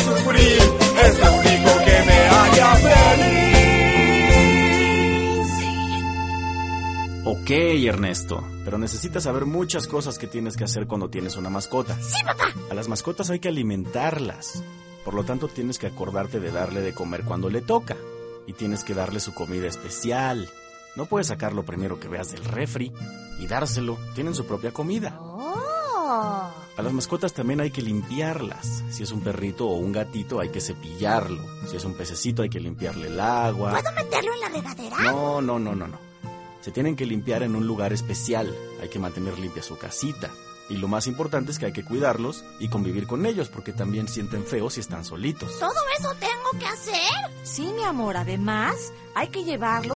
sufrir, es lo único que me haría feliz. Ok, Ernesto, pero necesitas saber muchas cosas que tienes que hacer cuando tienes una mascota. ¡Sí, papá! A las mascotas hay que alimentarlas. Por lo tanto, tienes que acordarte de darle de comer cuando le toca. Y tienes que darle su comida especial. No puedes sacarlo primero que veas del refri y dárselo. Tienen su propia comida. ¡Oh! A las mascotas también hay que limpiarlas. Si es un perrito o un gatito, hay que cepillarlo. Si es un pececito, hay que limpiarle el agua. ¿Puedo meterlo en la regadera? No. Se tienen que limpiar en un lugar especial. Hay que mantener limpia su casita. Y lo más importante es que hay que cuidarlos y convivir con ellos, porque también sienten feo si están solitos. ¿Todo eso tengo que hacer? Sí, mi amor, además hay que llevarlo